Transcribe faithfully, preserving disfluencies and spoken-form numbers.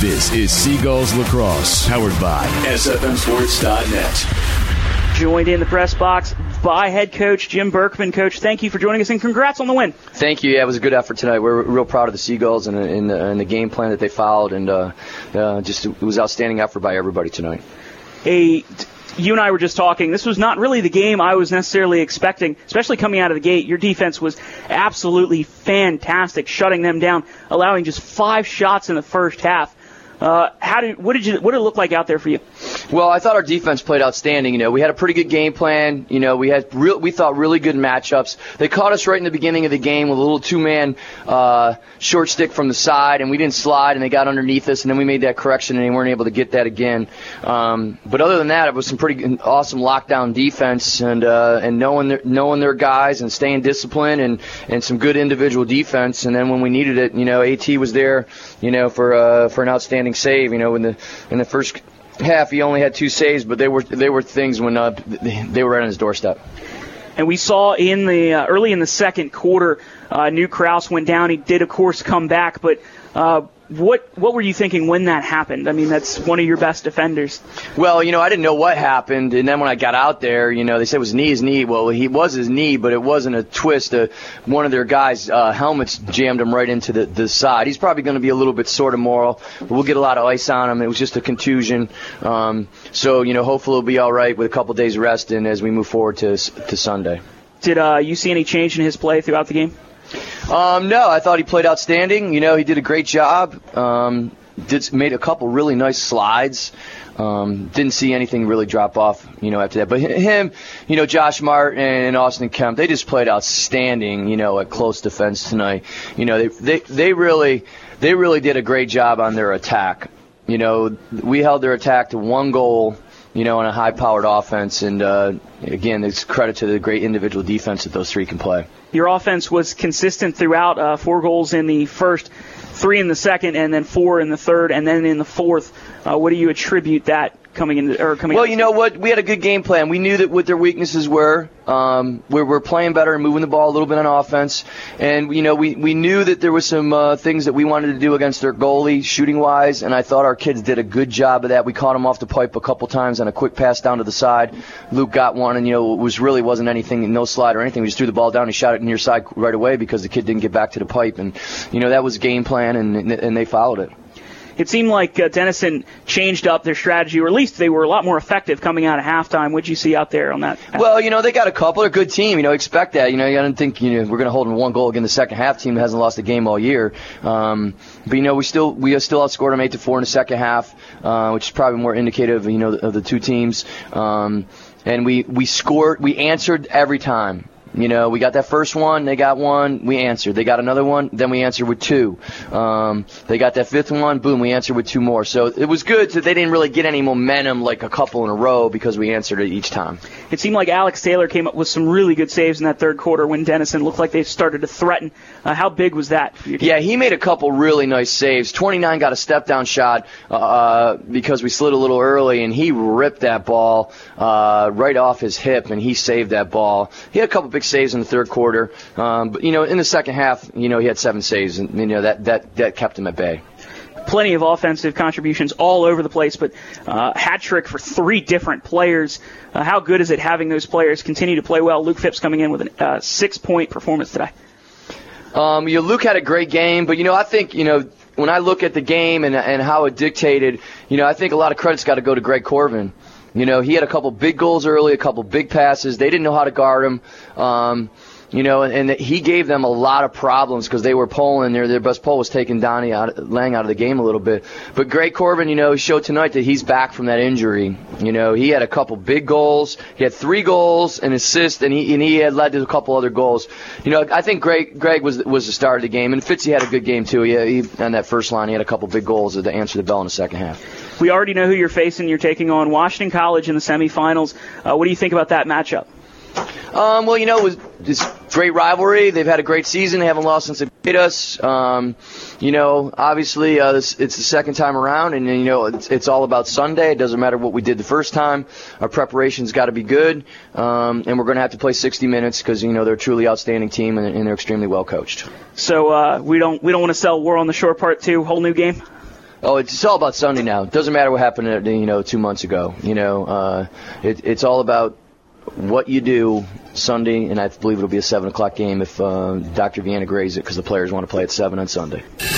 This is Seagulls Lacrosse, powered by S F M Sports dot net. Joined in the press box by head coach Jim Berkman. Coach, thank you for joining us, and congrats on the win. Thank you. Yeah, it was a good effort tonight. We're real proud of the Seagulls and, and, and the game plan that they followed, and uh, uh, just it was outstanding effort by everybody tonight. A, you and I were just talking. This was not really the game I was necessarily expecting, especially coming out of the gate. Your defense was absolutely fantastic, shutting them down, allowing just five shots in the first half. Uh, how did what did you what did it look like out there for you? Well, I thought our defense played outstanding. You know, we had a pretty good game plan. You know, we had real, we thought really good matchups. They caught us right in the beginning of the game with a little two-man uh, short stick from the side, and we didn't slide, and they got underneath us, and then we made that correction, and they weren't able to get that again. Um, but other than that, it was some pretty awesome lockdown defense, and uh, and knowing their, knowing their guys and staying disciplined, and, and some good individual defense. And then when we needed it, you know, AT was there, you know, for uh, for an outstanding save. You know, in the in the first half he only had two saves, but they were they were things when uh, they were right on his doorstep. And we saw in the uh, early in the second quarter, uh, Newt Krause went down. He did, of course, come back, but uh, what what were you thinking when that happened? I mean, that's one of your best defenders. Well, you know, I didn't know what happened, and then when I got out there, you know, they said it was knee, his knee. Well, he was his knee, but it wasn't a twist. Uh, one of their guys' uh, helmets jammed him right into the, the side. He's probably going to be a little bit sort of moral. We'll get a lot of ice on him. It was just a contusion. Um, so, you know, hopefully he'll be all right with a couple days rest and as we move forward to to Sunday. Did uh, you see any change in his play throughout the game? Um, no, I thought he played outstanding. You know, he did a great job. Um, did made a couple really nice slides. Um, didn't see anything really drop off, you know, after that. But him, you know, Josh Martin and Austin Kemp, they just played outstanding, you know, at close defense tonight. You know, they they they really they really did a great job on their attack. You know, we held their attack to one goal, you know, on a high-powered offense. And, uh, again, it's credit to the great individual defense that those three can play. Your offense was consistent throughout, uh, four goals in the first, three in the second, and then four in the third, and then in the fourth. Uh, what do you attribute that coming in? Or coming? Well, you know what? We had a good game plan. We knew that what their weaknesses were. Um, we were playing better and moving the ball a little bit on offense, and you know we, we knew that there was some uh, things that we wanted to do against their goalie, shooting wise, and I thought our kids did a good job of that. We caught them off the pipe a couple times on a quick pass down to the side. Luke got one, and you know it was really wasn't anything, no slide or anything. We just threw the ball down. He shot it near side right away because the kid didn't get back to the pipe, and you know that was game plan, and and they followed it. It seemed like uh, Denison changed up their strategy, or at least they were a lot more effective coming out of halftime. What did you see out there on that? Well, you know, they got a couple. They're a good team. You know, expect that. You know, I didn't think you know we're going to hold them one goal against the second half team that hasn't lost a game all year. Um, but you know, we still we still outscored them eight to four in the second half, uh, which is probably more indicative, you know, of the two teams. Um, and we we scored. We answered every time. You know, we got that first one, they got one, we answered. They got another one, then we answered with two. Um, they got that fifth one, boom, we answered with two more. So it was good that they didn't really get any momentum like a couple in a row because we answered it each time. It seemed like Alex Taylor came up with some really good saves in that third quarter when Denison looked like they started to threaten. Uh, how big was that for your team? Yeah, he made a couple really nice saves. twenty-nine got a step-down shot uh, because we slid a little early, and he ripped that ball uh, right off his hip, and he saved that ball. He had a couple big saves in the third quarter, um, but you know, in the second half, you know, he had seven saves, and you know that that that kept him at bay. Plenty of offensive contributions all over the place, but uh, hat trick for three different players. Uh, how good is it having those players continue to play well? Luke Phipps coming in with a uh, six-point performance today. Um, you know, Luke had a great game, but you know, I think you know when I look at the game and and how it dictated, you know, I think a lot of credit's got to go to Greg Corbin. You know, he had a couple big goals early, a couple big passes. They didn't know how to guard him. Um, you know, and, and he gave them a lot of problems because they were pulling. Their their best pull was taking Donnie out, Lang out of the game a little bit. But Greg Corbin, you know, showed tonight that he's back from that injury. You know, he had a couple big goals. He had three goals, an assist, and he and he had led to a couple other goals. You know, I think Greg Greg was was the star of the game, and Fitzy had a good game too. He, he on that first line, he had a couple big goals to answer the bell in the second half. We already know who you're facing. You're taking on Washington College in the semifinals. Uh, what do you think about that matchup? Um, well, you know, it was it's great rivalry. They've had a great season. They haven't lost since they beat us. Um, you know, obviously, uh, this, it's the second time around, and, you know, it's, it's all about Sunday. It doesn't matter what we did the first time. Our preparation's got to be good, um, and we're going to have to play sixty minutes because, you know, they're a truly outstanding team, and, and they're extremely well coached. So uh, we don't we don't want to sell War on the Shore Part two, whole new game? Oh, it's, it's all about Sunday now. It doesn't matter what happened, you know, two months ago. You know, uh, it, it's all about what you do Sunday, and I believe it'll be a seven o'clock game if uh, Doctor Viana grades it because the players want to play at seven on Sunday.